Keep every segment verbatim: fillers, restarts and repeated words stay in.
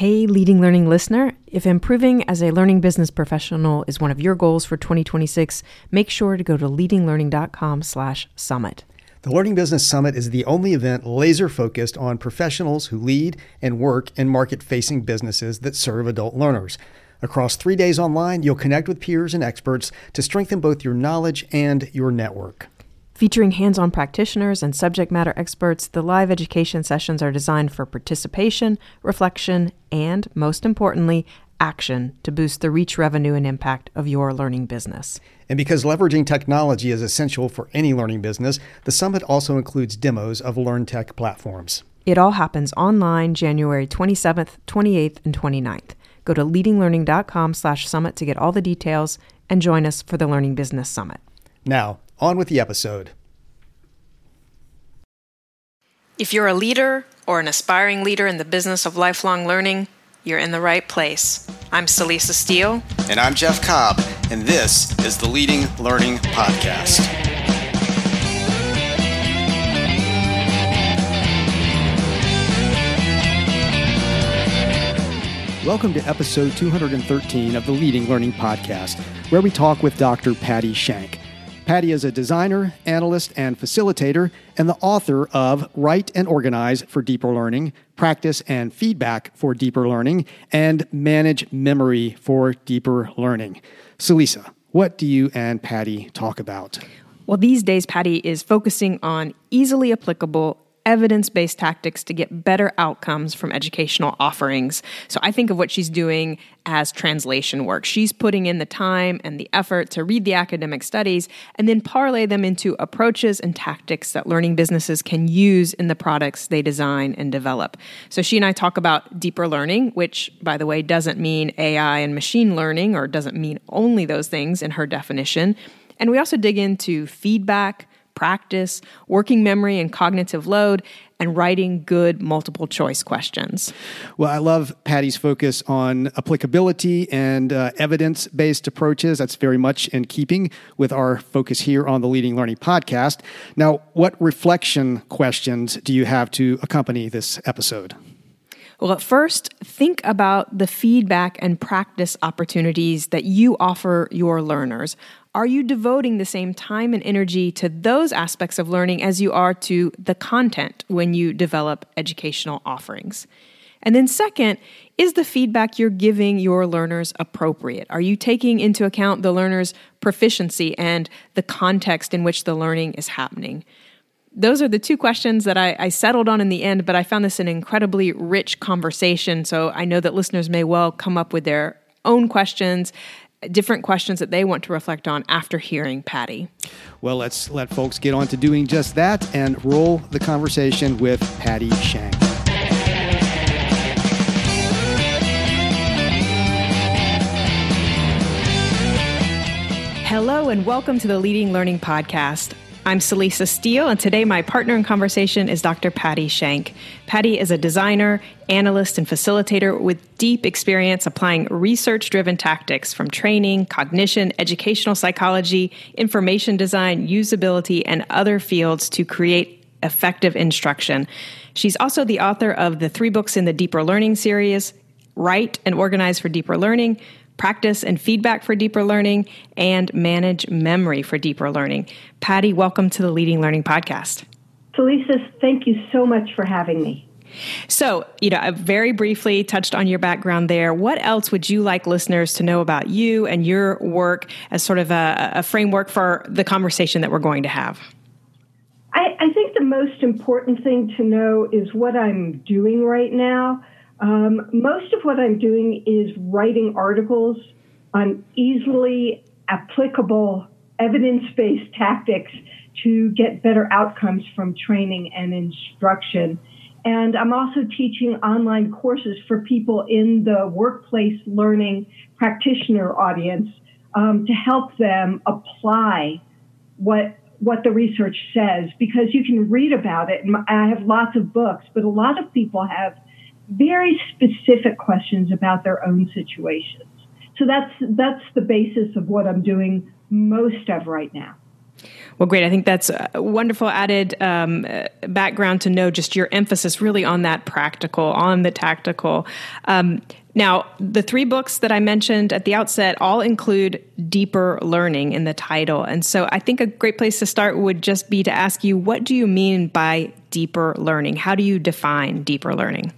Hey, Leading Learning listener, if improving as a learning business professional is one of your goals for twenty twenty-six, make sure to go to leadinglearning.com slash summit. The Learning Business Summit is the only event laser-focused on professionals who lead and work in market-facing businesses that serve adult learners. Across three days online, you'll connect with peers and experts to strengthen both your knowledge and your network. Featuring hands-on practitioners and subject matter experts, the live education sessions are designed for participation, reflection, and, most importantly, action to boost the reach, revenue, and impact of your learning business. And because leveraging technology is essential for any learning business, the summit also includes demos of LearnTech platforms. It all happens online January twenty-seventh, twenty-eighth, and twenty-ninth. Go to leadinglearning.com slash summit to get all the details and join us for the Learning Business Summit. Now, on with the episode. If you're a leader or an aspiring leader in the business of lifelong learning, you're in the right place. I'm Celisa Steele. And I'm Jeff Cobb, and this is the Leading Learning Podcast. Welcome to episode two hundred thirteen of the Leading Learning Podcast, where we talk with Doctor Patty Shank. Patty is a designer, analyst, and facilitator, and the author of Write and Organize for Deeper Learning, Practice and Feedback for Deeper Learning, and Manage Memory for Deeper Learning. Celisa, what do you and Patty talk about? Well, these days, Patty is focusing on easily applicable evidence-based tactics to get better outcomes from educational offerings. So I think of what she's doing as translation work. She's putting in the time and the effort to read the academic studies and then parlay them into approaches and tactics that learning businesses can use in the products they design and develop. So she and I talk about deeper learning, which, by the way, doesn't mean A I and machine learning, or doesn't mean only those things in her definition. And we also dig into feedback, practice, working memory and cognitive load, and writing good multiple choice questions. Well, I love Patty's focus on applicability and uh, evidence-based approaches. That's very much in keeping with our focus here on the Leading Learning Podcast. Now, what reflection questions do you have to accompany this episode? Well, at first, think about the feedback and practice opportunities that you offer your learners. Are you devoting the same time and energy to those aspects of learning as you are to the content when you develop educational offerings? And then second, is the feedback you're giving your learners appropriate? Are you taking into account the learner's proficiency and the context in which the learning is happening? Those are the two questions that I, I settled on in the end, but I found this an incredibly rich conversation, so I know that listeners may well come up with their own questions, different questions that they want to reflect on after hearing Patty. Well, let's let folks get on to doing just that and roll the conversation with Patty Shank. Hello and welcome to the Leading Learning Podcast. I'm Celisa Steele, and today my partner in conversation is Doctor Patty Shank. Patty is a designer, analyst, and facilitator with deep experience applying research-driven tactics from training, cognition, educational psychology, information design, usability, and other fields to create effective instruction. She's also the author of the three books in the Deeper Learning series, Write and Organize for Deeper Learning, Practice and Feedback for Deeper Learning, and Manage Memory for Deeper Learning. Patty, welcome to the Leading Learning Podcast. Celisa, thank you so much for having me. So, you know, I very briefly touched on your background there. What else would you like listeners to know about you and your work as sort of a, a framework for the conversation that we're going to have? I, I think the most important thing to know is what I'm doing right now. Um, most of what I'm doing is writing articles on easily applicable evidence-based tactics to get better outcomes from training and instruction. And I'm also teaching online courses for people in the workplace learning practitioner audience um, to help them apply what what the research says, because you can read about it. And I have lots of books, but a lot of people have very specific questions about their own situations. So that's that's the basis of what I'm doing most of right now. Well, great. I think that's a wonderful added um, background to know just your emphasis really on that practical, on the tactical. Um, now, the three books that I mentioned at the outset all include deeper learning in the title. And so I think a great place to start would just be to ask you, what do you mean by deeper learning? How do you define deeper learning?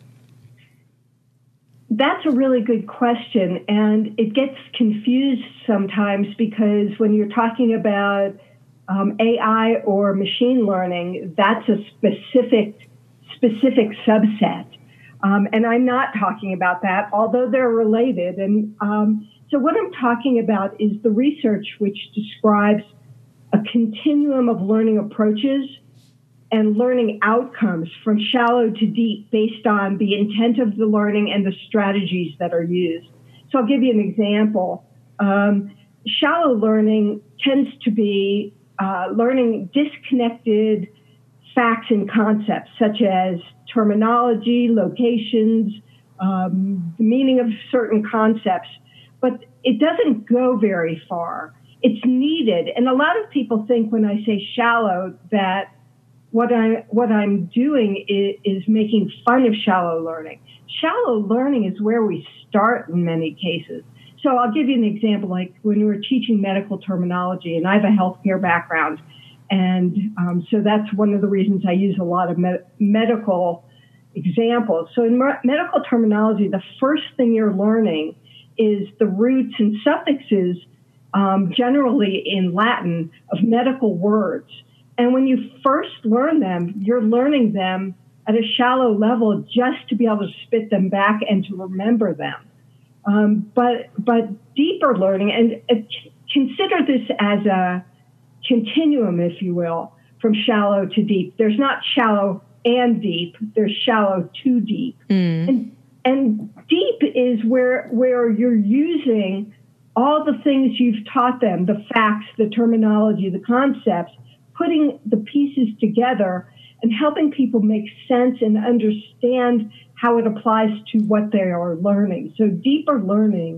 That's a really good question. And it gets confused sometimes because when you're talking about um, A I or machine learning, that's a specific, specific subset. Um, and I'm not talking about that, although they're related. And um, so what I'm talking about is the research which describes a continuum of learning approaches and learning outcomes from shallow to deep based on the intent of the learning and the strategies that are used. So I'll give you an example. Um, shallow learning tends to be uh, learning disconnected facts and concepts, such as terminology, locations, um, the meaning of certain concepts, but it doesn't go very far. It's needed. And a lot of people think when I say shallow that what, I, what I'm doing is, is making fun of shallow learning. Shallow learning is where we start in many cases. So I'll give you an example, like when we were teaching medical terminology, and I have a healthcare background, and um, so that's one of the reasons I use a lot of med- medical examples. So in mer- medical terminology, the first thing you're learning is the roots and suffixes, um, generally in Latin, of medical words. And when you first learn them, you're learning them at a shallow level just to be able to spit them back and to remember them. Um, but but deeper learning, and uh, consider this as a continuum, if you will, from shallow to deep. There's not shallow and deep. There's shallow to deep. Mm. And and deep is where where you're using all the things you've taught them, the facts, the terminology, the concepts, putting the pieces together and helping people make sense and understand how it applies to what they are learning. So deeper learning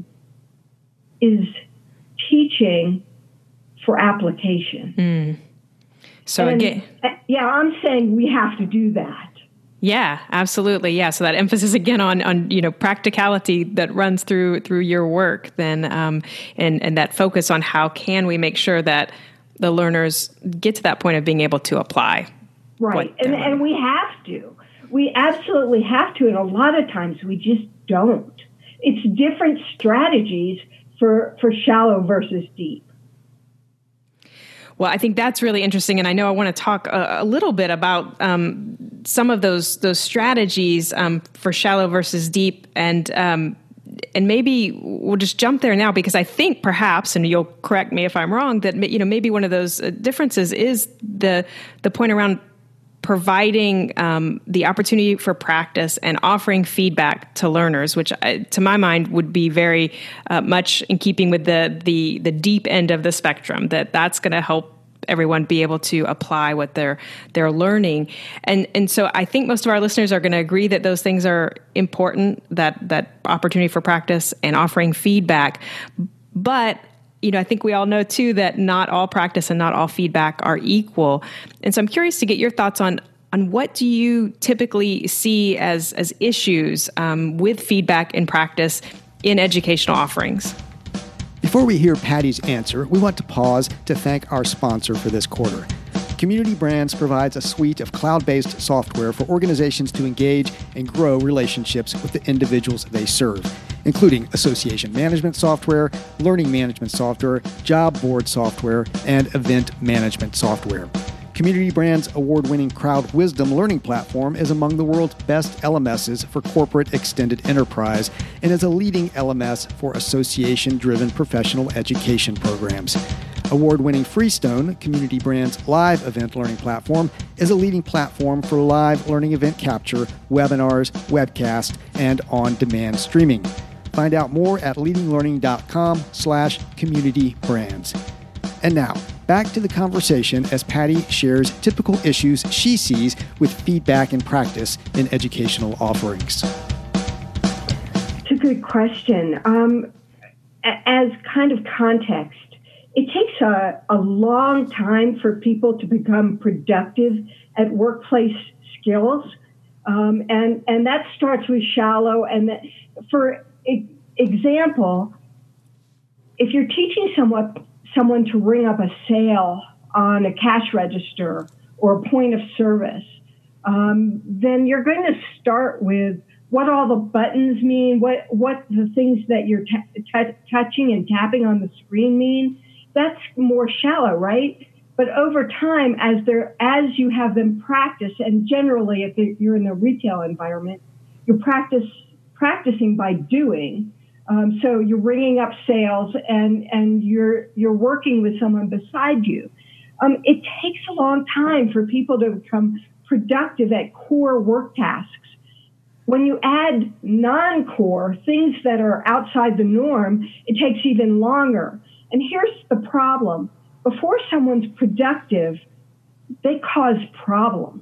is teaching for application. Mm. So and, again, yeah, I'm saying we have to do that. Yeah, absolutely. Yeah. So that emphasis again on, on, you know, practicality that runs through, through your work then, um, and, and that focus on how can we make sure that the learners get to that point of being able to apply. Right. And, and we have to. We absolutely have to. And a lot of times we just don't. It's different strategies for, for shallow versus deep. Well, I think that's really interesting, and I know I want to talk a, a little bit about um, some of those those strategies um, for shallow versus deep, and um, and maybe we'll just jump there now because I think perhaps, and you'll correct me if I'm wrong, that you know maybe one of those differences is the the point around providing um, the opportunity for practice and offering feedback to learners, which uh, to my mind would be very uh, much in keeping with the, the, the deep end of the spectrum, that that's going to help everyone be able to apply what they're, they're learning. And, and so I think most of our listeners are going to agree that those things are important, that, that opportunity for practice and offering feedback. But you know, I think we all know, too, that not all practice and not all feedback are equal. And so I'm curious to get your thoughts on on what do you typically see as, as issues um, with feedback and practice in educational offerings? Before we hear Patty's answer, we want to pause to thank our sponsor for this quarter. Community Brands provides a suite of cloud-based software for organizations to engage and grow relationships with the individuals they serve, including association management software, learning management software, job board software, and event management software. Community Brands' award-winning Crowd Wisdom learning platform is among the world's best L M Ss for corporate extended enterprise and is a leading L M S for association-driven professional education programs. Award-winning Freestone, Community Brands' live event learning platform, is a leading platform for live learning event capture, webinars, webcast, and on-demand streaming. Find out more at leadinglearning.com slash community brands. And now, back to the conversation as Patty shares typical issues she sees with feedback and practice in educational offerings. It's a good question. Um, as kind of context, it takes a, a long time for people to become productive at workplace skills. Um, and, and that starts with shallow. And that, for e- example, if you're teaching someone, someone to ring up a sale on a cash register or a point of service, um, then you're going to start with what all the buttons mean, what, what the things that you're t- t- touching and tapping on the screen mean. That's more shallow, right? But over time, as they're, as you have them practice, and generally if you're in a retail environment, you're practice, practicing by doing. Um, so you're ringing up sales and, and you're, you're working with someone beside you. Um, it takes a long time for people to become productive at core work tasks. When you add non-core, things that are outside the norm, it takes even longer. And here's the problem. Before someone's productive, they cause problems.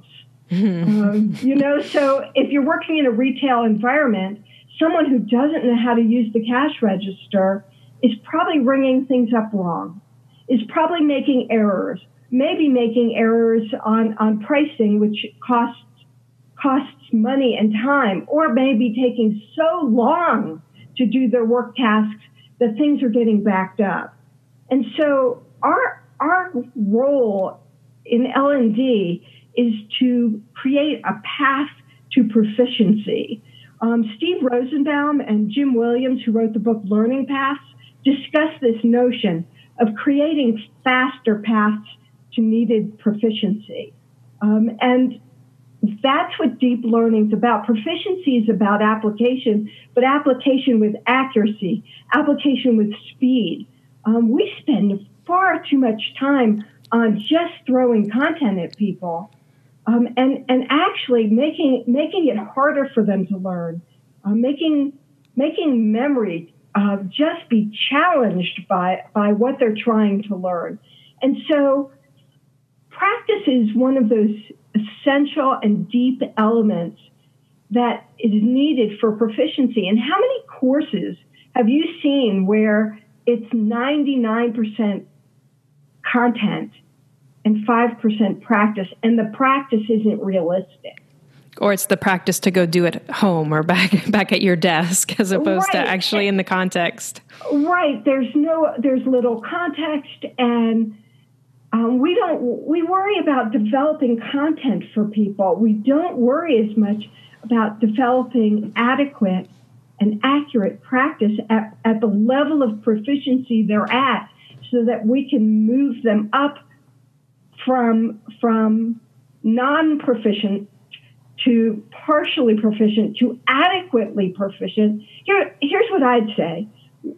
um, you know, so if you're working in a retail environment, someone who doesn't know how to use the cash register is probably ringing things up wrong, is probably making errors, maybe making errors on, on pricing, which costs costs money and time, or maybe taking so long to do their work tasks that things are getting backed up. And so our our role in L and D is to create a path to proficiency. Um, Steve Rosenbaum and Jim Williams, who wrote the book Learning Paths, discuss this notion of creating faster paths to needed proficiency. Um, and that's what deep learning is about. Proficiency is about application, but application with accuracy, application with speed. Um, we spend far too much time on just throwing content at people, um, and and actually making making it harder for them to learn, uh, making making memory uh, just be challenged by by what they're trying to learn. And so, practice is one of those essential and deep elements that is needed for proficiency. And how many courses have you seen where it's ninety-nine percent content and five percent practice, and the practice isn't realistic? Or it's the practice to go do it at home or back back at your desk as opposed right. to actually in the context. Right. There's no, there's little context, and Um, we don't. We worry about developing content for people. We don't worry as much about developing adequate and accurate practice at, at the level of proficiency they're at, so that we can move them up from from non-proficient to partially proficient to adequately proficient. Here, here's what I'd say.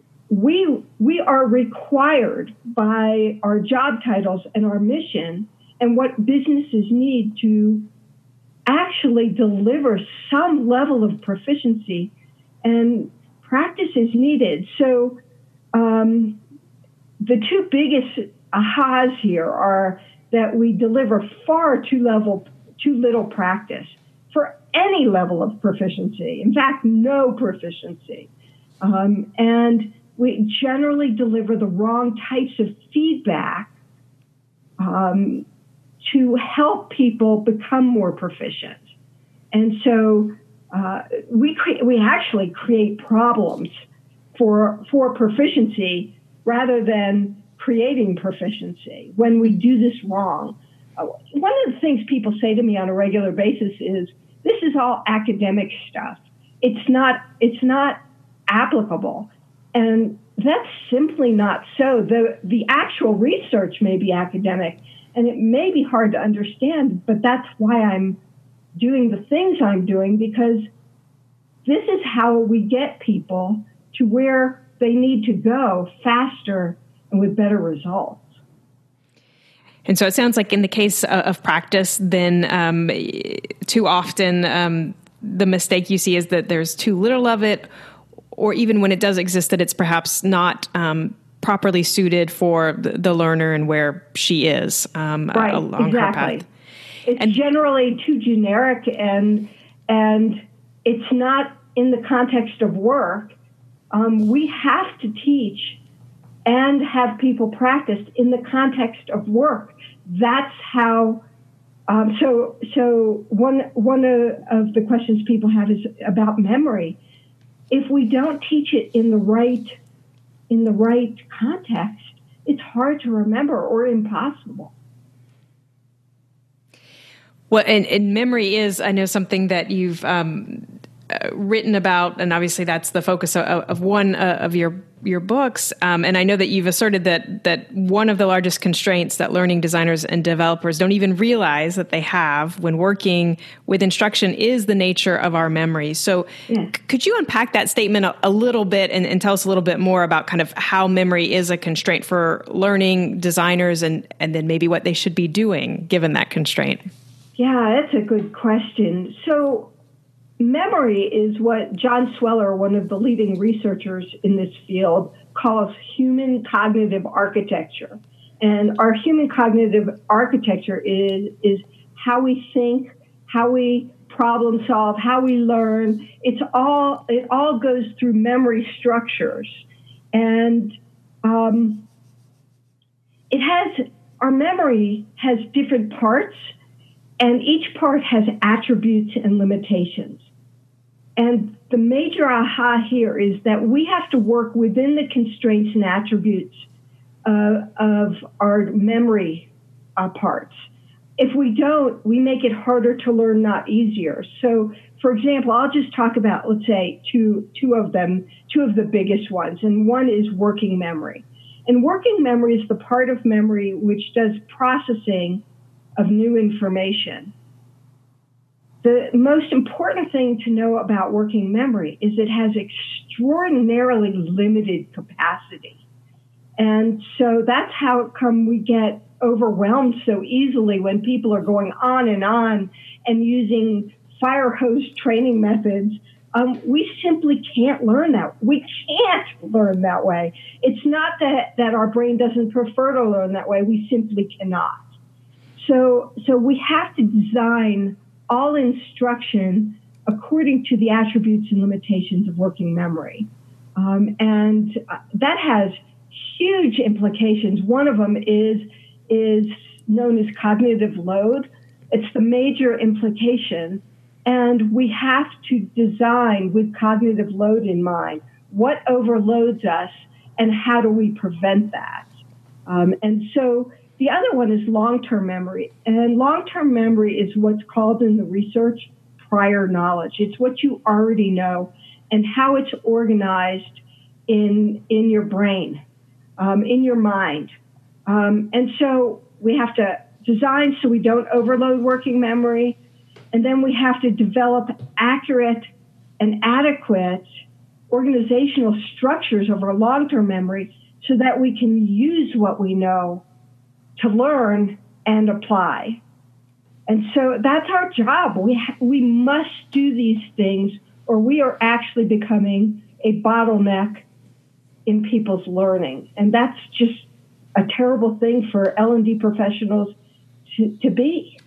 We we are required by our job titles and our mission and what businesses need to actually deliver some level of proficiency, and practice is needed. So um, the two biggest ahas here are that we deliver far too level too little practice for any level of proficiency. In fact, no proficiency, um, and we generally deliver the wrong types of feedback um, to help people become more proficient. And so uh, we cre- we actually create problems for for proficiency rather than creating proficiency when we do this wrong. Uh, one of the things people say to me on a regular basis is, "This is all academic stuff. It's not it's not applicable." And that's simply not so. The the actual research may be academic, and it may be hard to understand, but that's why I'm doing the things I'm doing, because this is how we get people to where they need to go faster and with better results. And so it sounds like in the case of practice, then um, too often um, the mistake you see is that there's too little of it, or even when it does exist, that it's perhaps not um, properly suited for the, the learner and where she is um, right, along exactly. her path. It's and, generally too generic, and and it's not in the context of work. Um, we have to teach and have people practice in the context of work. That's how. Um, so, so one one of, of the questions people have is about memory. If we don't teach it in the right in the right context, it's hard to remember or impossible. Well, and, and memory is, I know, something that you've um, uh, written about, and obviously that's the focus of, of one uh, of your your books. Um, and I know that you've asserted that that one of the largest constraints that learning designers and developers don't even realize that they have when working with instruction is the nature of our memory. So yeah. c- could you unpack that statement a, a little bit and, and tell us a little bit more about kind of how memory is a constraint for learning designers and, and then maybe what they should be doing given that constraint? Yeah, that's a good question. So memory is what John Sweller, one of the leading researchers in this field, calls human cognitive architecture. And our human cognitive architecture is, is how we think, how we problem solve, how we learn. It's all, it all goes through memory structures. And um, it has, our memory has different parts, and each part has attributes and limitations. And the major aha here is that we have to work within the constraints and attributes uh, of our memory uh, parts. If we don't, we make it harder to learn, not easier. So, for example, I'll just talk about, let's say, two, two of them, two of the biggest ones. And one is working memory. And working memory is the part of memory which does processing of new information. The most important thing to know about working memory is it has extraordinarily limited capacity. And so that's how come we get overwhelmed so easily when people are going on and on and using fire hose training methods. Um, we simply can't learn that. We can't learn that way. It's not that, that our brain doesn't prefer to learn that way. We simply cannot. So, so we have to design all instruction according to the attributes and limitations of working memory. Um, and that has huge implications. One of them is, is known as cognitive load. It's the major implication. And we have to design with cognitive load in mind. What overloads us and how do we prevent that? Um, and so the other one is long-term memory. And long-term memory is what's called in the research prior knowledge. It's what you already know and how it's organized in, in your brain, um, in your mind. Um, and so we have to design so we don't overload working memory. And then we have to develop accurate and adequate organizational structures of our long-term memory so that we can use what we know to learn and apply. And so that's our job. We ha- we must do these things or we are actually becoming a bottleneck in people's learning. And that's just a terrible thing for L and D professionals to, to be.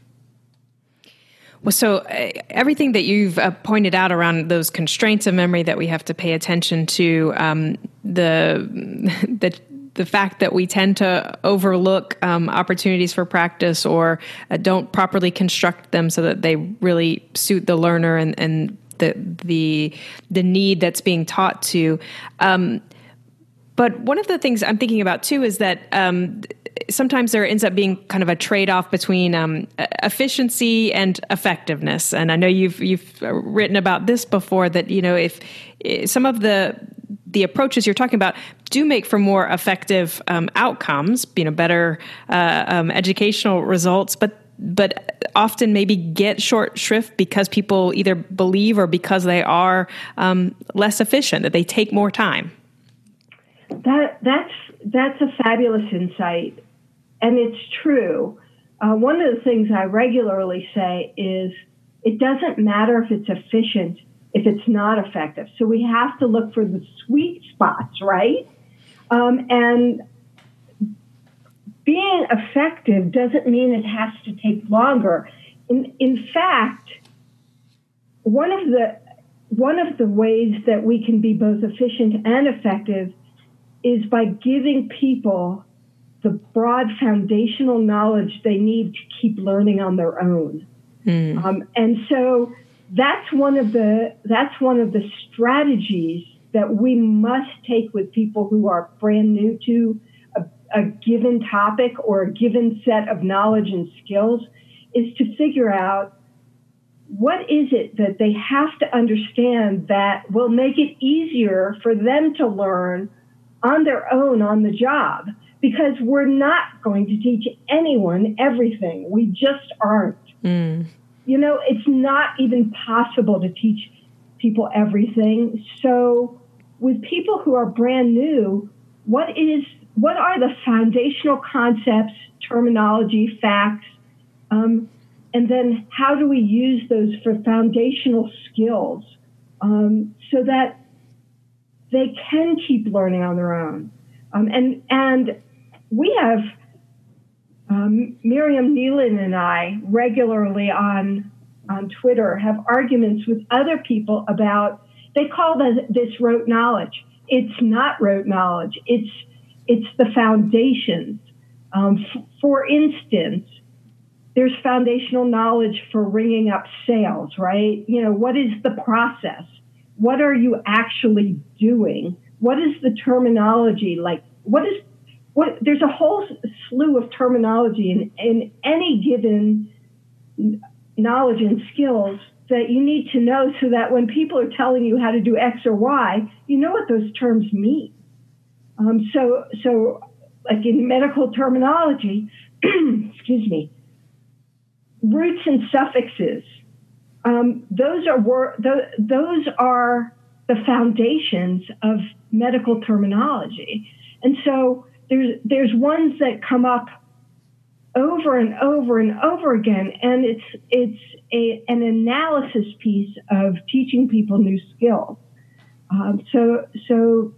Well, so uh, everything that you've uh, pointed out around those constraints of memory that we have to pay attention to, um, the the the fact that we tend to overlook um, opportunities for practice or uh, don't properly construct them so that they really suit the learner and, and the the the need that's being taught to. Um, but one of the things I'm thinking about too is that um, sometimes there ends up being kind of a trade-off between um, efficiency and effectiveness. And I know you've you've written about this before, that you know if, if some of the the approaches you're talking about do make for more effective um, outcomes, you know, better uh, um, educational results, but but often maybe get short shrift because people either believe or because they are um, less efficient, that they take more time. That that's that's a fabulous insight, and it's true. Uh, one of the things I regularly say is it doesn't matter if it's efficient if it's not effective. So we have to look for the sweet spots, right? Um, and being effective doesn't mean it has to take longer. In in fact, one of the one of the ways that we can be both efficient and effective is by giving people the broad foundational knowledge they need to keep learning on their own. Mm. Um, and so that's one of the that's one of the strategies that we must take with people who are brand new to a, a given topic or a given set of knowledge and skills, is to figure out what is it that they have to understand that will make it easier for them to learn on their own on the job. Because we're not going to teach anyone everything. We just aren't. Mm. You know, it's not even possible to teach people everything. So with people who are brand new, what is what are the foundational concepts, terminology, facts, um, and then how do we use those for foundational skills um, so that they can keep learning on their own? Um, and and we have um, Miriam Nealon and I regularly on on Twitter have arguments with other people about, they call this, this rote knowledge. It's not rote knowledge. It's it's the foundations. Um, f- for instance, there's foundational knowledge for ringing up sales, right? You know, what is the process? What are you actually doing? What is the terminology? Like, what is What, there's a whole slew of terminology in, in any given knowledge and skills that you need to know so that when people are telling you how to do X or Y, you know what those terms mean. Um, so, so like in medical terminology, excuse me, roots and suffixes, um, those are wor- th- those are the foundations of medical terminology. And so There's there's ones that come up over and over and over again, and it's it's a an analysis piece of teaching people new skills. Um, so so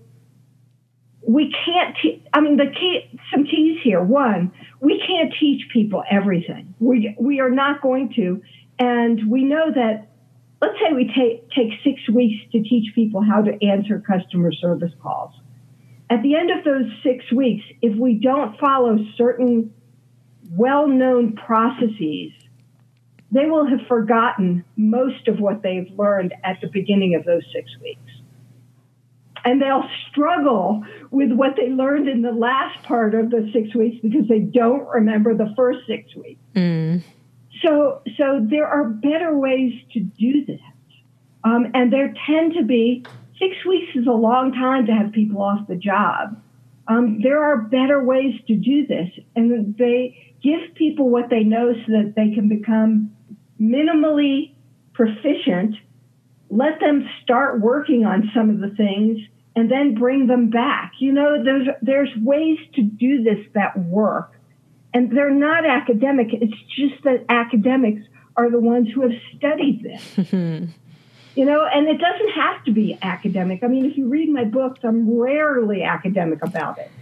we can't. Te- I mean, the key, some keys here. One, we can't teach people everything. We we are not going to, and we know that. Let's say we take take six weeks to teach people how to answer customer service calls. At the end of those six weeks, if we don't follow certain well-known processes, they will have forgotten most of what they've learned at the beginning of those six weeks. And they'll struggle with what they learned in the last part of the six weeks because they don't remember the first six weeks. Mm. So, so there are better ways to do this. Um, and there tend to be Six weeks is a long time to have people off the job. Um, there are better ways to do this, and they give people what they know so that they can become minimally proficient, let them start working on some of the things, and then bring them back. You know, there's, there's ways to do this that work, and they're not academic. It's just that academics are the ones who have studied this. You know, and it doesn't have to be academic. I mean, if you read my books, I'm rarely academic about it.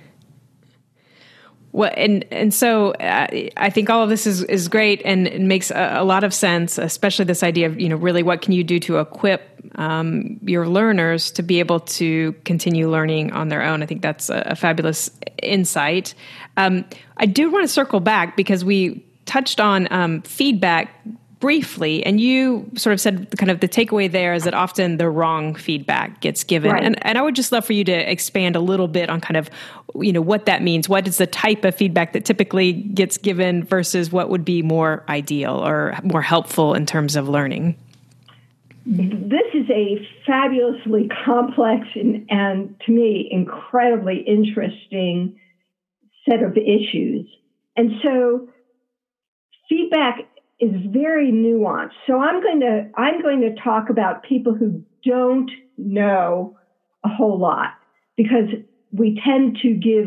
Well, and and so uh, I think all of this is, is great and it makes a, a lot of sense, especially this idea of, you know, really what can you do to equip um, your learners to be able to continue learning on their own. I think that's a, a fabulous insight. Um, I do want to circle back because we touched on um, feedback briefly, and you sort of said kind of the takeaway there is that often the wrong feedback gets given. Right. And, and I would just love for you to expand a little bit on kind of, you know, what that means. What is the type of feedback that typically gets given versus what would be more ideal or more helpful in terms of learning? This is a fabulously complex and, and to me, incredibly interesting set of issues. And so feedback is very nuanced. So I'm going to I'm going to talk about people who don't know a whole lot, because we tend to give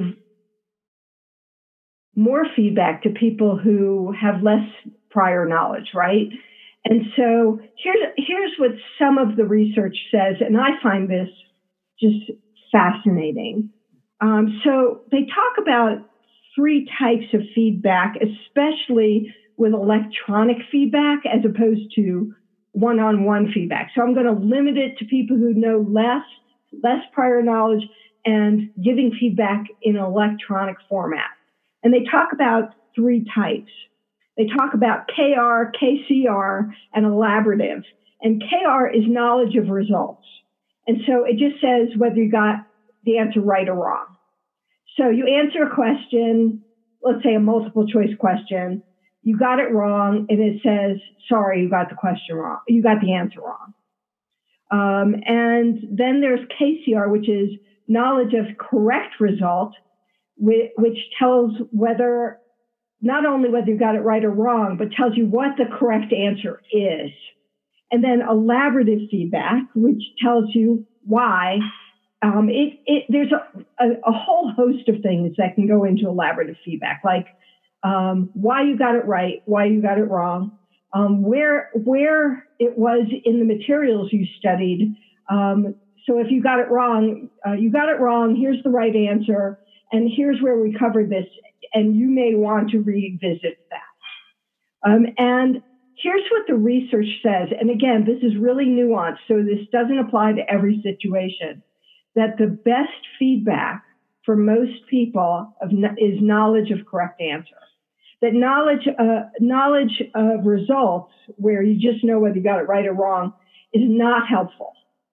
more feedback to people who have less prior knowledge, right? And so here's here's what some of the research says, and I find this just fascinating. Um, so they talk about three types of feedback, especially with electronic feedback as opposed to one-on-one feedback. So I'm going to limit it to people who know less, less prior knowledge, and giving feedback in an electronic format. And they talk about three types. They talk about K R, K C R, and elaborative. And K R is knowledge of results. And so it just says whether you got the answer right or wrong. So you answer a question, let's say a multiple choice question, you got it wrong, and it says, sorry, you got the question wrong. You got the answer wrong. Um, and then there's K C R, which is knowledge of correct result, which, which tells whether, not only whether you got it right or wrong, but tells you what the correct answer is. And then elaborative feedback, which tells you why. Um, it, it, there's a, a, a whole host of things that can go into elaborative feedback, like um, why you got it right, why you got it wrong, um, where where it was in the materials you studied. Um, so if you got it wrong, uh, you got it wrong, here's the right answer, and here's where we covered this, and you may want to revisit that. Um, and here's what the research says, and again, this is really nuanced, so this doesn't apply to every situation, that the best feedback for most people of, is knowledge of correct answer. That knowledge, uh, knowledge of results, where you just know whether you got it right or wrong, is not helpful.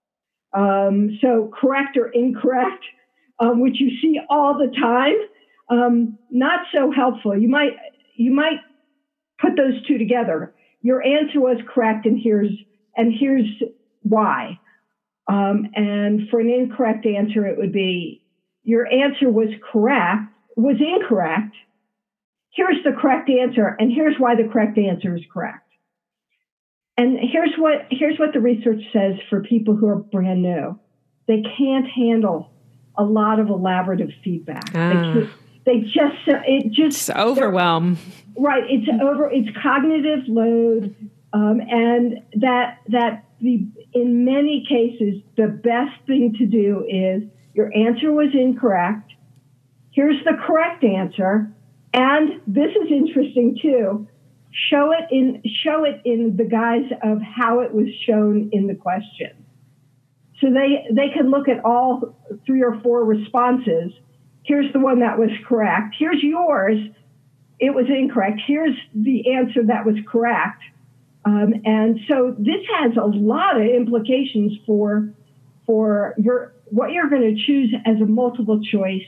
Um, so correct or incorrect, um, which you see all the time, um, not so helpful. You might you might put those two together. Your answer was correct, and here's and here's why. Um, and for an incorrect answer, it would be your answer was correct, was incorrect. Here's the correct answer, and here's why the correct answer is correct. And here's what here's what the research says for people who are brand new. They can't handle a lot of elaborative feedback. Ah. They, they just it just It's overwhelm. Right. It's over. It's cognitive load, um, and that that the in many cases the best thing to do is your answer was incorrect. Here's the correct answer, and this is interesting too. Show it in show it in the guise of how it was shown in the question. So they they can look at all three or four responses. Here's the one that was correct. Here's yours. It was incorrect. Here's the answer that was correct. Um, and so this has a lot of implications for for your what you're going to choose as a multiple choice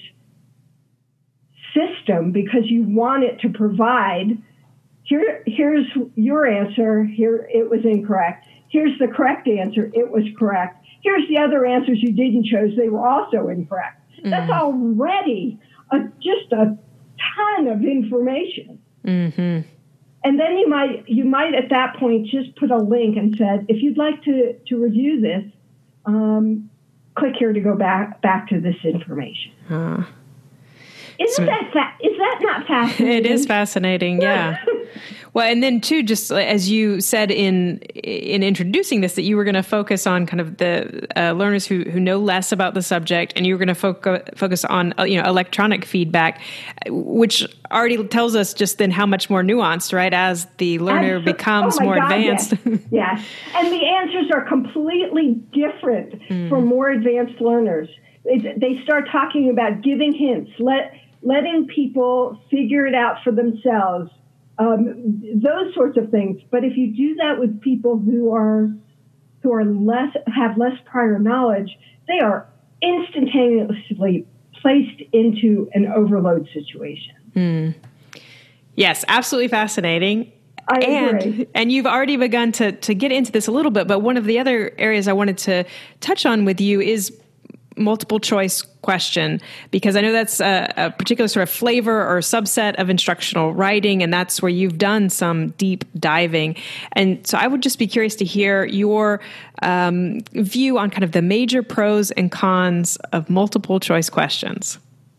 system, because you want it to provide here. Here's your answer. Here it was incorrect. Here's the correct answer. It was correct. Here's the other answers you didn't choose. They were also incorrect. Mm-hmm. That's already a, just a ton of information. Mm-hmm. And then you might you might at that point just put a link and said, if you'd like to, to review this, um, click here to go back back to this information. Huh. Isn't so, that fa- is that not fascinating? It is fascinating, yeah. Well, and then too, just as you said in in introducing this, that you were going to focus on kind of the uh, learners who who know less about the subject, and you were going to focus focus on uh, you know electronic feedback, which already tells us just then how much more nuanced, right? As the learner Absol- becomes oh more God, advanced. Yes. yes, and the answers are completely different mm. for more advanced learners. It, they start talking about giving hints, let letting people figure it out for themselves. Um, those sorts of things. But if you do that with people who are who are less have less prior knowledge, they are instantaneously placed into an overload situation. Mm. Yes, absolutely fascinating. I and agree. and you've already begun to to get into this a little bit, but one of the other areas I wanted to touch on with you is multiple choice question, because I know that's a, a particular sort of flavor or subset of instructional writing, and that's where you've done some deep diving. And so I would just be curious to hear your um, view on kind of the major pros and cons of multiple choice questions.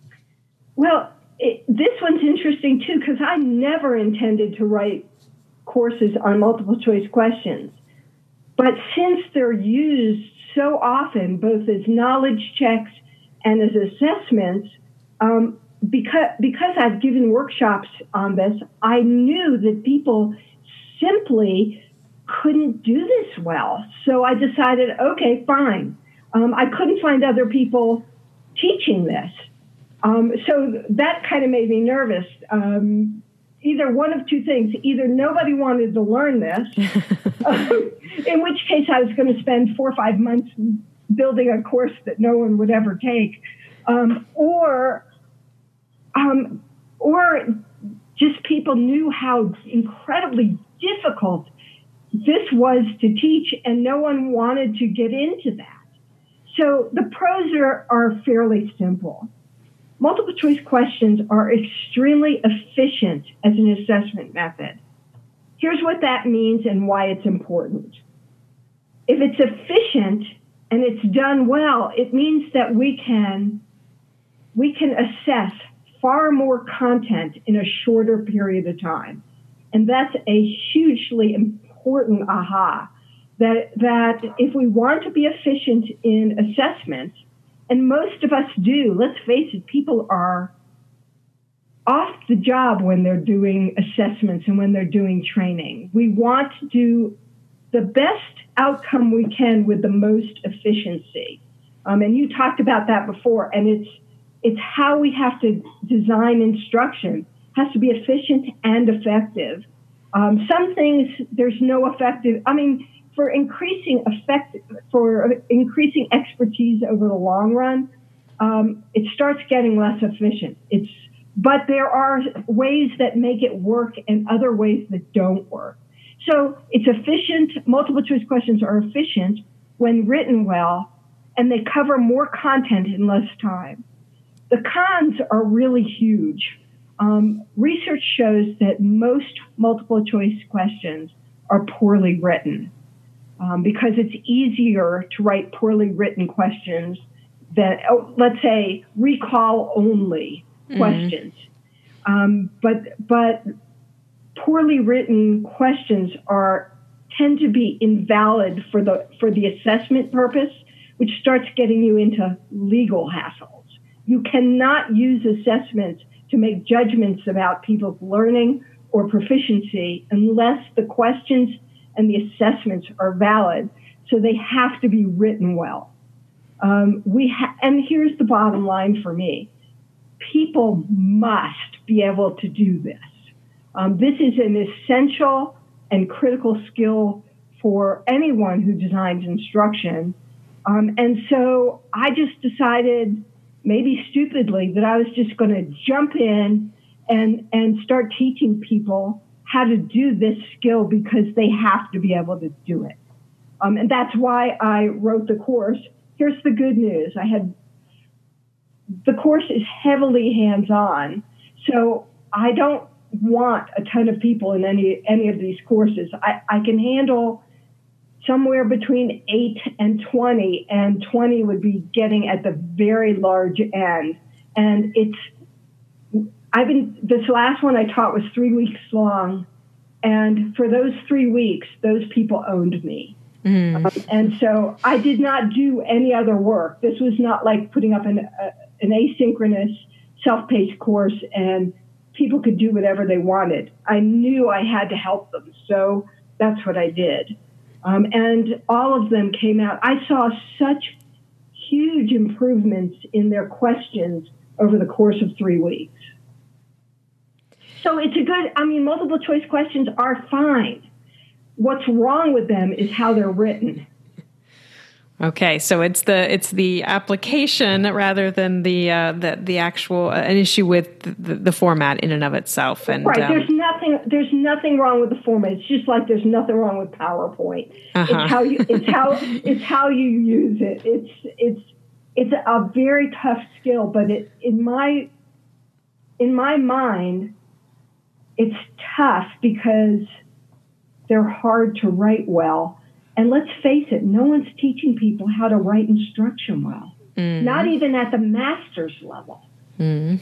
Well, it, this one's interesting too, because I never intended to write courses on multiple choice questions. But since they're used so often, both as knowledge checks and as assessments, um, because because I've given workshops on this, I knew that people simply couldn't do this well. So I decided, okay, fine. Um, I couldn't find other people teaching this. Um, so that kind of made me nervous. Um, either one of two things. Either nobody wanted to learn this, um, in which case I was going to spend four or five months building a course that no one would ever take, um, or um, or just people knew how incredibly difficult this was to teach, and no one wanted to get into that. So the pros are, are fairly simple. Multiple choice questions are extremely efficient as an assessment method. Here's what that means and why it's important. If it's efficient and it's done well, it means that we can, we can assess far more content in a shorter period of time. And that's a hugely important aha, that, that if we want to be efficient in assessment, and most of us do, let's face it, people are off the job when they're doing assessments and when they're doing training. We want to do the best outcome we can with the most efficiency. Um, and you talked about that before, and it's it's how we have to design instruction. It has to be efficient and effective. Um, some things, there's no effective, I mean, for increasing effect, for increasing expertise over the long run, um, it starts getting less efficient. It's, but there are ways that make it work and other ways that don't work. So it's efficient. Multiple choice questions are efficient when written well, and they cover more content in less time. The cons are really huge. Um, research shows that most multiple choice questions are poorly written. Um, because it's easier to write poorly written questions that, oh, let's say, recall only mm-hmm. questions. Um, but but poorly written questions are tend to be invalid for the for the assessment purpose, which starts getting you into legal hassles. You cannot use assessments to make judgments about people's learning or proficiency unless the questions and the assessments are valid, so they have to be written well. Um, we ha- and here's the bottom line for me. People must be able to do this. Um, this is an essential and critical skill for anyone who designs instruction. Um, and so I just decided, maybe stupidly, that I was just going to jump in and, and start teaching people how to do this skill because they have to be able to do it. Um, and that's why I wrote the course. Here's the good news. I had, the course is heavily hands-on, so I don't want a ton of people in any, any of these courses. I, I can handle somewhere between eight and twenty, and twenty would be getting at the very large end. And it's, I've been, this last one I taught was three weeks long. And for those three weeks, those people owned me. Mm. Um, and so I did not do any other work. This was not like putting up an, uh, an asynchronous self-paced course and people could do whatever they wanted. I knew I had to help them. So that's what I did. Um, and all of them came out. I saw such huge improvements in their questions over the course of three weeks. So it's a good, I mean, multiple choice questions are fine. What's wrong with them is how they're written. Okay, so it's the it's the application rather than the uh, the the actual uh, an issue with the, the format in and of itself. And right, um, there's nothing there's nothing wrong with the format. It's just like there's nothing wrong with PowerPoint. Uh-huh. It's how you it's how it's how you use it. It's it's it's a very tough skill, but it in my in my mind, it's tough because they're hard to write well. And let's face it, no one's teaching people how to write instruction well, mm. not even at the master's level. Mm.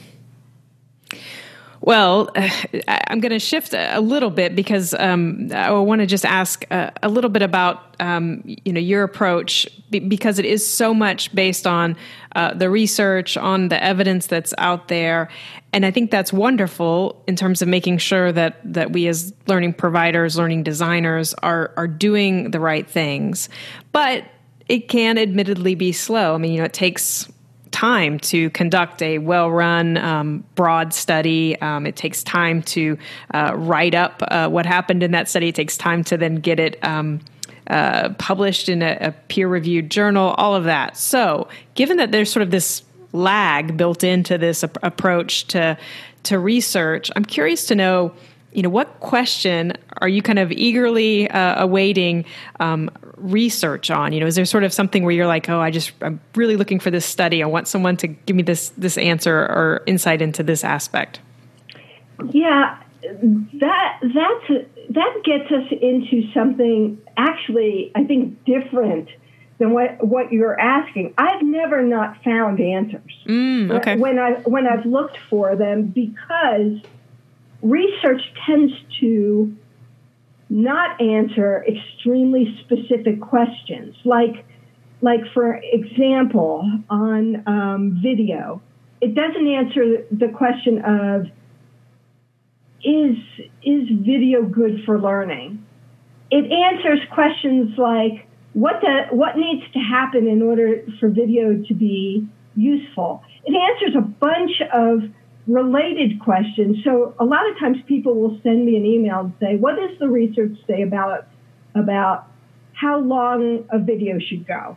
Well, uh, I'm going to shift a little bit because um, I want to just ask a, a little bit about um, you know your approach b- because it is so much based on uh, the research, on the evidence that's out there, and I think that's wonderful in terms of making sure that that we as learning providers, learning designers are are doing the right things. But it can admittedly be slow. I mean, you know, it takes time to conduct a well-run, um, broad study. Um, it takes time to uh, write up uh, what happened in that study. It takes time to then get it um, uh, published in a, a peer-reviewed journal, all of that. So given that there's sort of this lag built into this ap- approach to to research, I'm curious to know, you know, what question are you kind of eagerly uh, awaiting um, research on? You know, is there sort of something where you're like, oh, I just, I'm really looking for this study. I want someone to give me this, this answer or insight into this aspect. Yeah, that, that's, that gets us into something actually, I think, different than what, what you're asking. I've never not found answers Mm, okay. when I, when I've looked for them, because research tends to not answer extremely specific questions. Like, like for example, on um, video, it doesn't answer the question of, is, is video good for learning? It answers questions like, what, the, what needs to happen in order for video to be useful? It answers a bunch of related questions. So a lot of times people will send me an email and say, what does the research say about, about how long a video should go?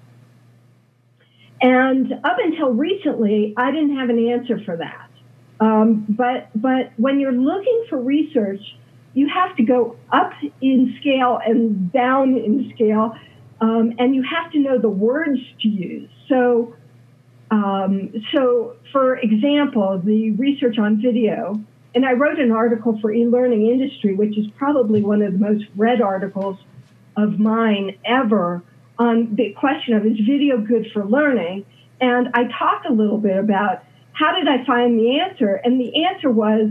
And up until recently, I didn't have an answer for that. Um, but, but when you're looking for research, you have to go up in scale and down in scale, um, and you have to know the words to use. So Um, so, for example, the research on video, and I wrote an article for eLearning Industry, which is probably one of the most read articles of mine ever, on the question of, is video good for learning? And I talked a little bit about how did I find the answer, and the answer was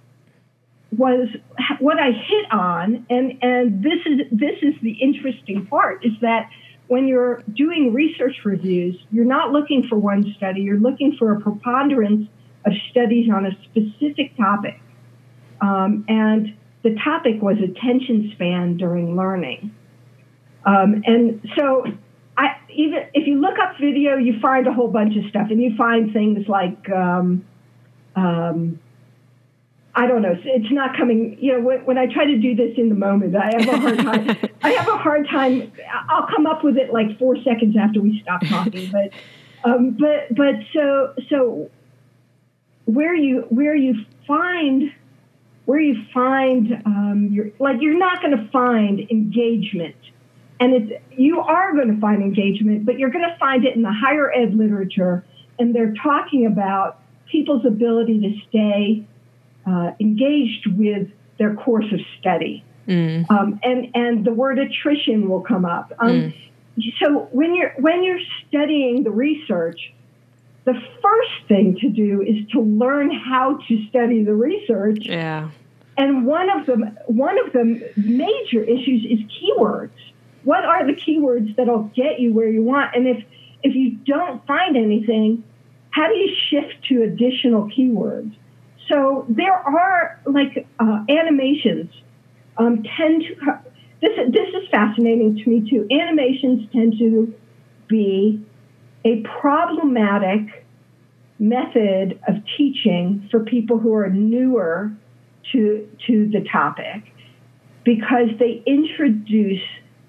was what I hit on, and and this is this is the interesting part, is that when you're doing research reviews, you're not looking for one study, you're looking for a preponderance of studies on a specific topic. Um, and the topic was attention span during learning. Um, and so I, even if you look up video, you find a whole bunch of stuff, and you find things like, um, um, I don't know. It's not coming. You know, when, when I try to do this in the moment, I have a hard time. I have a hard time. I'll come up with it like four seconds after we stop talking. But, um, but, but so, so where you where you find where you find um, your like you're not going to find engagement, and it's you are going to find engagement, but you're going to find it in the higher ed literature, and they're talking about people's ability to stay Uh, engaged with their course of study. Mm. Um, and, and the word attrition will come up. Um, mm. So when you're, when you're studying the research, the first thing to do is to learn how to study the research. Yeah. And one of the, one of the major issues is keywords. What are the keywords that'll get you where you want? And if, if you don't find anything, how do you shift to additional keywords? So there are like uh, animations um, tend to, this, this is fascinating to me too. Animations tend to be a problematic method of teaching for people who are newer to, to the topic, because they introduce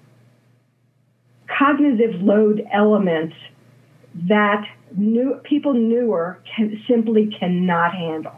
cognitive load elements that new people newer can, simply cannot handle.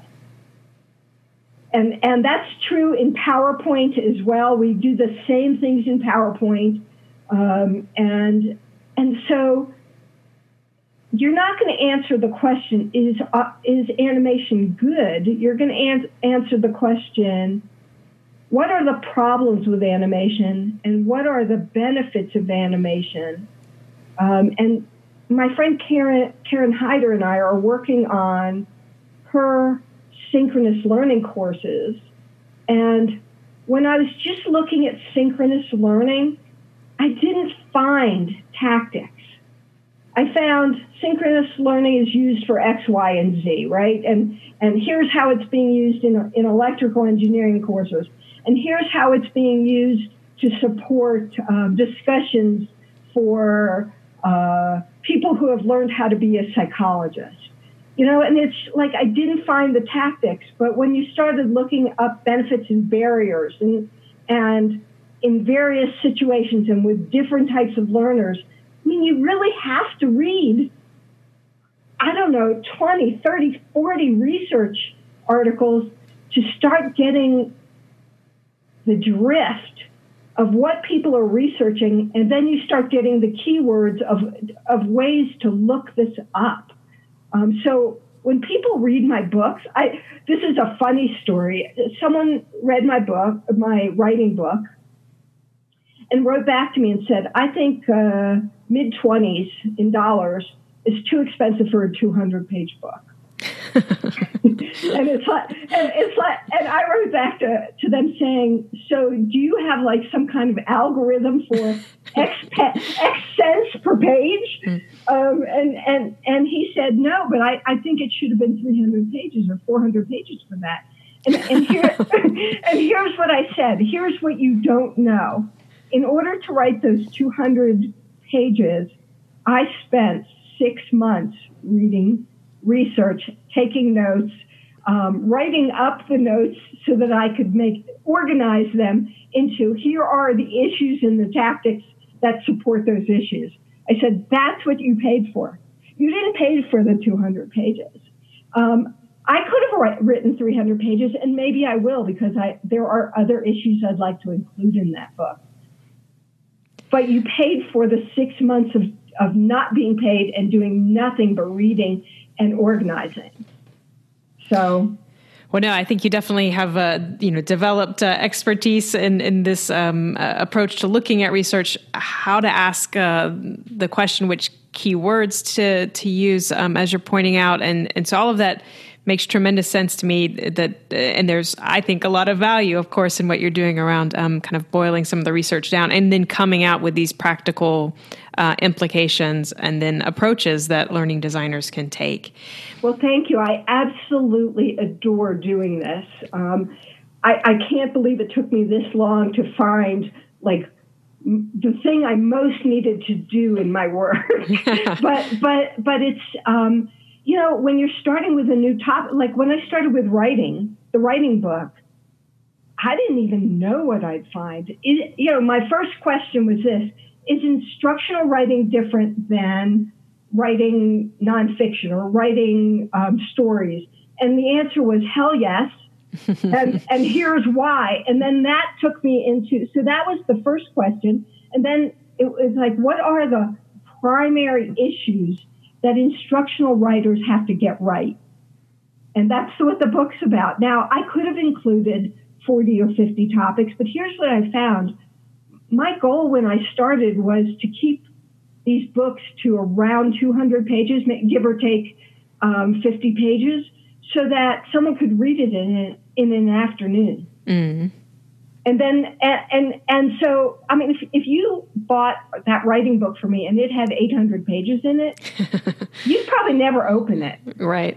And and that's true in PowerPoint as well. We do the same things in PowerPoint. Um, and and so you're not going to answer the question, is uh, is animation good? You're going to an- answer the question, what are the problems with animation and what are the benefits of animation? Um, and my friend Karen, Karen Hyder and I are working on her synchronous learning courses. And when I was just looking at synchronous learning, I didn't find tactics. I found synchronous learning is used for X, Y, and Z, right? And and here's how it's being used in, in electrical engineering courses. And here's how it's being used to support um, discussions for uh, people who have learned how to be a psychologist. You know, and it's like I didn't find the tactics, but when you started looking up benefits and barriers and and in various situations and with different types of learners, I mean, you really have to read, I don't know, twenty, thirty, forty research articles to start getting the drift of what people are researching, and then you start getting the keywords of of ways to look this up. Um, so when people read my books, I this is a funny story. Someone read my book, my writing book, and wrote back to me and said, I think uh, mid-twenties in dollars is too expensive for a two hundred page book. and it's like, and it's like, and I wrote back to, to them saying, so do you have like some kind of algorithm for X, pe- X cents per page? Um, and, and, and he said, no, but I, I think it should have been three hundred pages or four hundred pages for that. And, and here, and here's what I said. Here's what you don't know. In order to write those two hundred pages, I spent six months reading research, taking notes, um, writing up the notes so that I could make organize them into here are the issues and the tactics that support those issues. I said, that's what you paid for. You didn't pay for the two hundred pages. Um, I could have write, written three hundred pages, and maybe I will because I there are other issues I'd like to include in that book. But you paid for the six months of, of not being paid and doing nothing but reading and organizing. So, well, no, I think you definitely have, uh, you know, developed uh, expertise in in this um, uh, approach to looking at research. How to ask uh, the question, which keywords to to use, um, as you're pointing out, and and so all of that makes tremendous sense to me. That uh, and there's, I think, a lot of value, of course, in what you're doing around um, kind of boiling some of the research down, and then coming out with these practical Uh, implications and then approaches that learning designers can take. Well, thank you. I absolutely adore doing this. Um, I, I can't believe it took me this long to find like m- the thing I most needed to do in my work. but but but it's um, you know, when you're starting with a new topic, like when I started with writing, the writing book, I didn't even know what I'd find. It, you know, my first question was this. Is instructional writing different than writing nonfiction or writing um, stories? And the answer was, hell yes. and, and here's why. And then that took me into, so that was the first question. And then it was like, what are the primary issues that instructional writers have to get right? And that's what the book's about. Now, I could have included forty or fifty topics, but here's what I found. My goal when I started was to keep these books to around two hundred pages, give or take um, fifty pages, so that someone could read it in an, in an afternoon. Mm. And then, and, and and so, I mean, if, if you bought that writing book for me and it had eight hundred pages in it, you'd probably never open it. Right.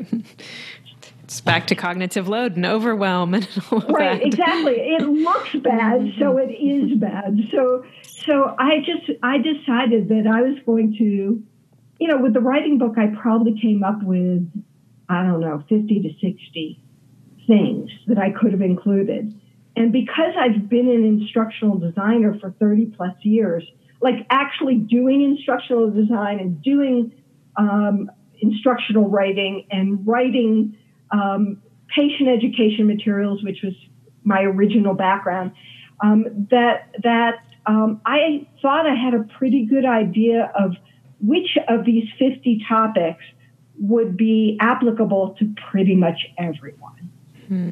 It's back to cognitive load and overwhelm and all of right, that. Exactly. It looks bad, so it is bad. So, so I just I decided that I was going to, you know, with the writing book, I probably came up with, I don't know, fifty to sixty things that I could have included. And because I've been an instructional designer for thirty plus years, like actually doing instructional design and doing um, instructional writing and writing Um, patient education materials, which was my original background, um, that that um, I thought I had a pretty good idea of which of these fifty topics would be applicable to pretty much everyone. Hmm.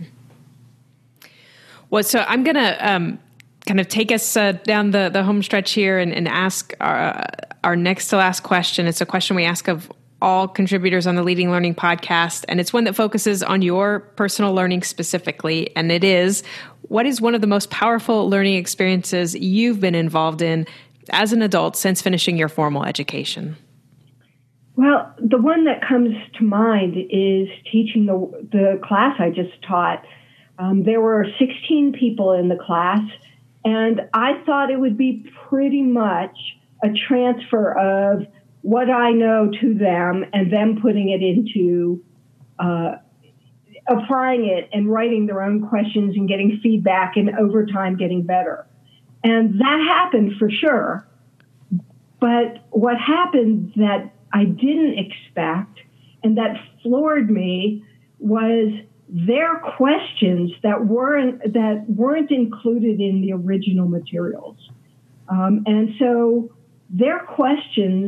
Well, so I'm going to um, kind of take us uh, down the, the home stretch here and, and ask our, our next to last question. It's a question we ask of all contributors on the Leading Learning podcast, and it's one that focuses on your personal learning specifically, and it is, what is one of the most powerful learning experiences you've been involved in as an adult since finishing your formal education? Well, the one that comes to mind is teaching the, the class I just taught. Um, there were sixteen people in the class, and I thought it would be pretty much a transfer of what I know to them and them putting it into uh, applying it and writing their own questions and getting feedback and over time getting better. And that happened for sure. But what happened that I didn't expect and that floored me was their questions that weren't that weren't included in the original materials. Um, and so their questions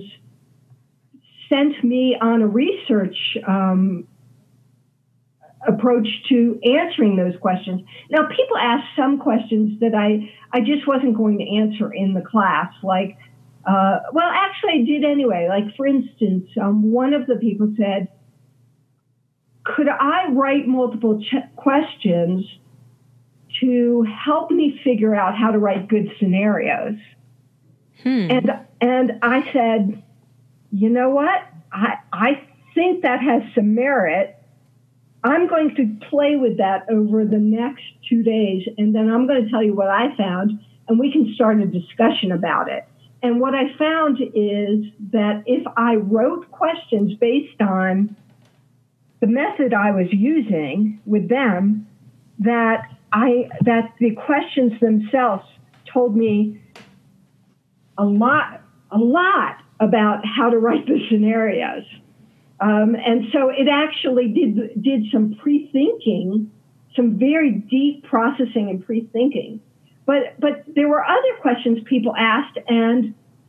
sent me on a research um, approach to answering those questions. Now, people ask some questions that I, I just wasn't going to answer in the class, like, uh, well, actually I did anyway. Like, for instance, um, one of the people said, could I write multiple ch- questions to help me figure out how to write good scenarios? Hmm. And and I said, you know what? I I think that has some merit. I'm going to play with that over the next two days, and then I'm going to tell you what I found, and we can start a discussion about it. And what I found is that if I wrote questions based on the method I was using with them, that I that the questions themselves told me a lot, a lot about how to write the scenarios. Um, and so it actually did did some pre-thinking, some very deep processing and pre-thinking. But but there were other questions people asked, and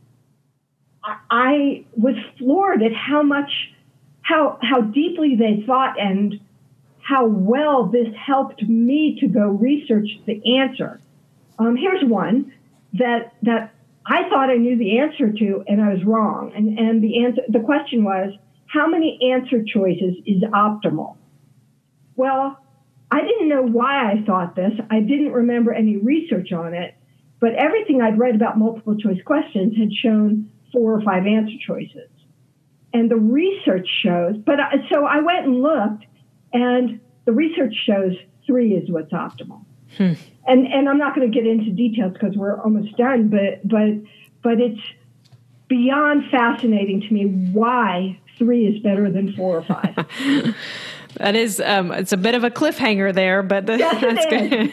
I, I was floored at how much, how how deeply they thought and how well this helped me to go research the answer. Um, here's one that that I thought I knew the answer to, and I was wrong. And and the answer, the question was, how many answer choices is optimal? Well, I didn't know why I thought this. I didn't remember any research on it, but everything I'd read about multiple choice questions had shown four or five answer choices. And the research shows, but I, so I went and looked, and the research shows three is what's optimal. Hmm. And and I'm not going to get into details because we're almost done, but but but it's beyond fascinating to me why three is better than four or five. That is, um, it's a bit of a cliffhanger there, but the, yes, that's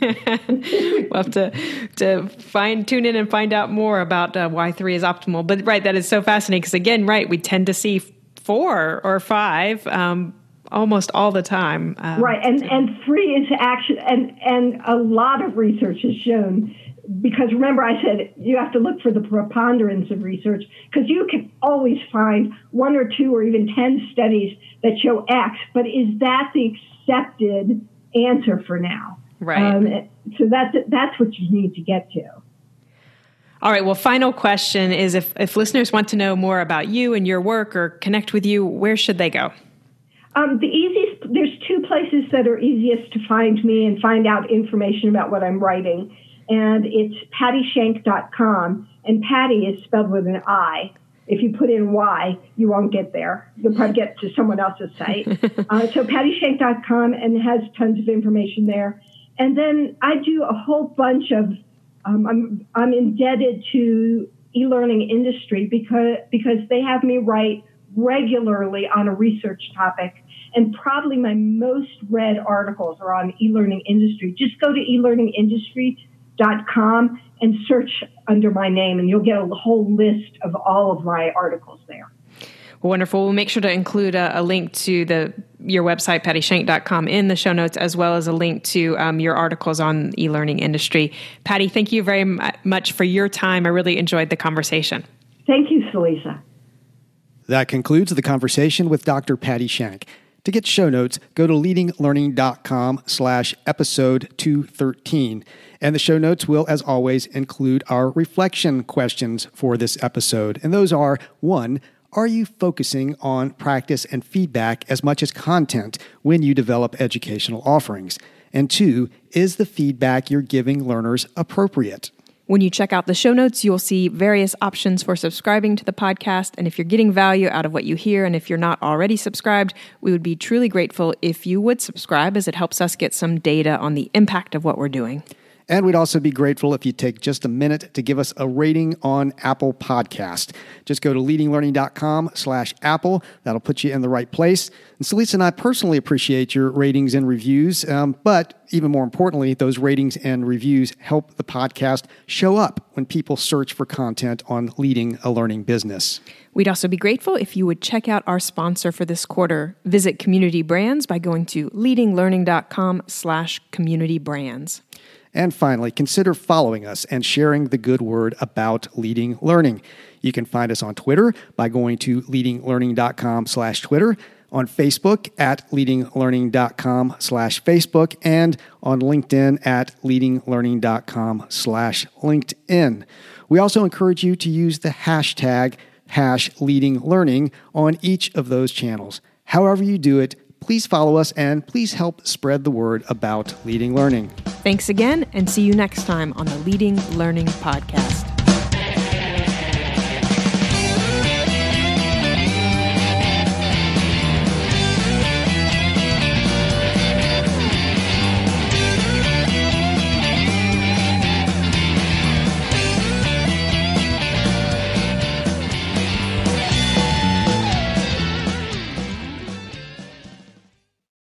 good. We'll have to, to find, tune in and find out more about uh, why three is optimal. But right, that is so fascinating because again, right, we tend to see four or five um, almost all the time. Um, right, and, and three is actually, and, and a lot of research has shown, because remember I said you have to look for the preponderance of research, because you can always find one or two or even ten studies that show X, but is that the accepted answer for now? Right. Um, so that's that's what you need to get to. All right. Well, final question is if, if listeners want to know more about you and your work or connect with you, where should they go? Um, the easiest, there's two places that are easiest to find me and find out information about what I'm writing. And it's patty shank dot com, and Patty is spelled with an I. If you put in Y, you won't get there. You'll probably get to someone else's site. uh, so patty shank dot com, and it has tons of information there. And then I do a whole bunch of, um, I'm I'm indebted to eLearning Industry because because they have me write regularly on a research topic. And probably my most read articles are on eLearning Industry. Just go to e learning industry dot com and search under my name, and you'll get a whole list of all of my articles there. Wonderful. We'll make sure to include a, a link to the your website, patty shank dot com, in the show notes, as well as a link to um, your articles on eLearning Industry. Patty, thank you very much for your time. I really enjoyed the conversation. Thank you, Salisa. That concludes the conversation with Doctor Patty Shank. To get show notes, go to leadinglearning.com slash episode 213. And the show notes will, as always, include our reflection questions for this episode. And those are, one, are you focusing on practice and feedback as much as content when you develop educational offerings? And two, is the feedback you're giving learners appropriate? When you check out the show notes, you'll see various options for subscribing to the podcast. And if you're getting value out of what you hear, and if you're not already subscribed, we would be truly grateful if you would subscribe, as it helps us get some data on the impact of what we're doing. And we'd also be grateful if you take just a minute to give us a rating on Apple Podcast. Just go to leadinglearning.com slash Apple. That'll put you in the right place. And Celisa and I personally appreciate your ratings and reviews, um, but even more importantly, those ratings and reviews help the podcast show up when people search for content on leading a learning business. We'd also be grateful if you would check out our sponsor for this quarter. Visit Community Brands by going to leadinglearning.com slash community brands. And finally, consider following us and sharing the good word about Leading Learning. You can find us on Twitter by going to leadinglearning.com slash Twitter, on Facebook at leadinglearning.com slash Facebook, and on LinkedIn at leadinglearning.com slash LinkedIn. We also encourage you to use the hashtag hash leading learning on each of those channels. However you do it, please follow us and please help spread the word about Leading Learning. Thanks again, and see you next time on the Leading Learning Podcast.